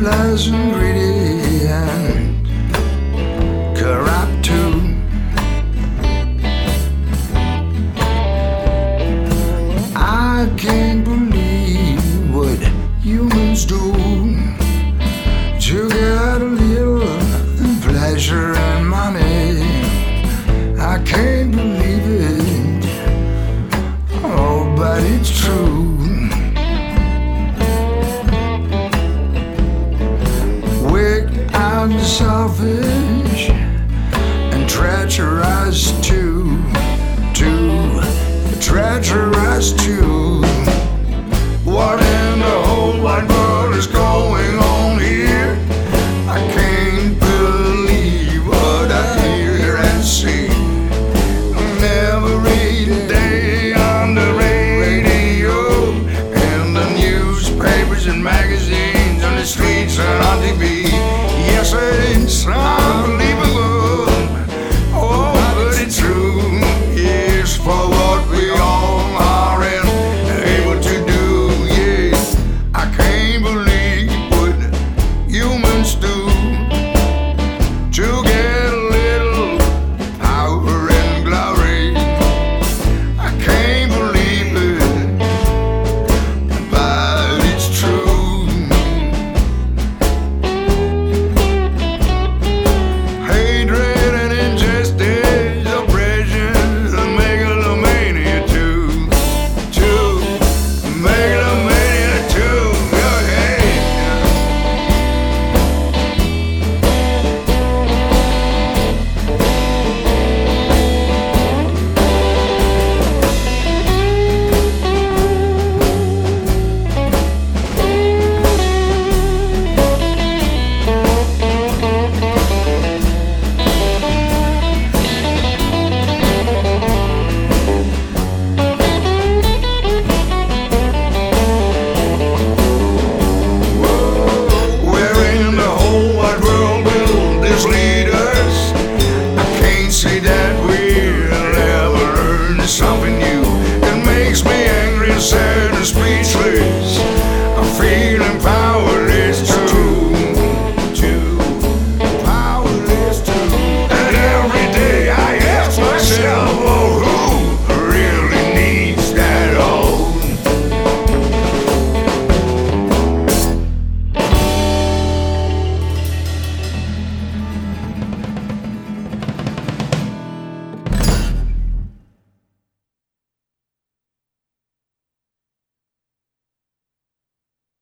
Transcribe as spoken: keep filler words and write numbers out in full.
lies and greedy and corrupt too. I can't believe what humans do to get a little pleasure and money. I can't believe it, oh, but it's true. I'm selfish and treacherous too, too treacherous too. What in the whole wide world is going on here? I can't believe what I hear and see. Every day on the radio, and the newspapers and magazines, on the streets and on T V. Yes, it's unbelievable, oh, but it's true. Yes, for what we all are and able to do. Yes, I can't believe what humans do to get a little power and glory. I can't believe it, but it's true. Say that we'll ever learn something new. It makes me angry and sad and speechless. I'm feeling powerless.